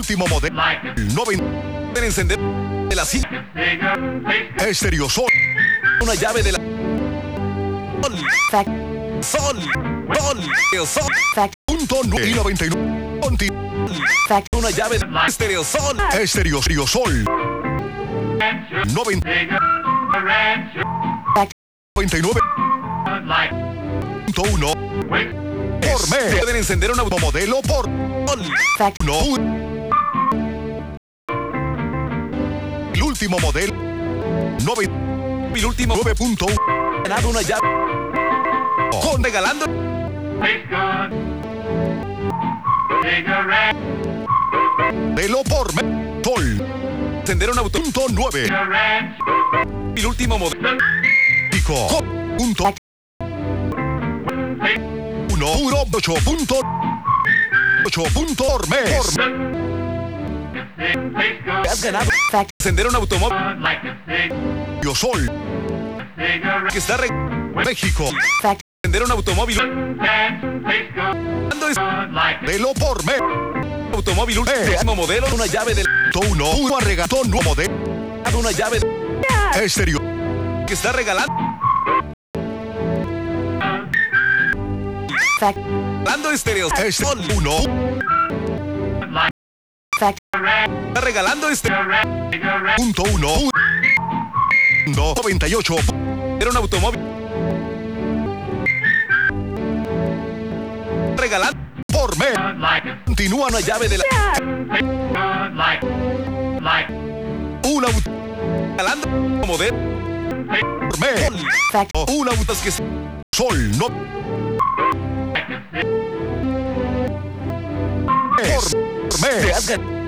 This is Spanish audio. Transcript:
Último modelo. 90. Encender de la silla. Estéreo Sol. Una llave de la. Sol. Sol. Punto 99. Una llave de Estéreo Sol. Estéreo Sol. 99. Punto 1. Por mes. Pueden encender un automodelo por no. El último modelo. 9. El último 9.1. Ganado una llave. Con regalando. Modelo por mes. Sol. Encender un auto. Punto 9. El último modelo. Pico. Punto. 1. 8 punto. 8 punto por mes. Has ganado. Encender un automóvil. Yo Sol. Que está México. Encender un automóvil. Velo por mes. Automóvil último modelo. Una llave del 1 regatón nuevo modelo. Una llave de Estéreo. Que está regalando. Regalando Estéreo. Sol 1. Está regalando punto 1. 98. Era un automóvil. Regalando por mes. Continúa una llave de la. Un auto. Regalando modelo. Por mes. Un auto que Sol no. Por mes.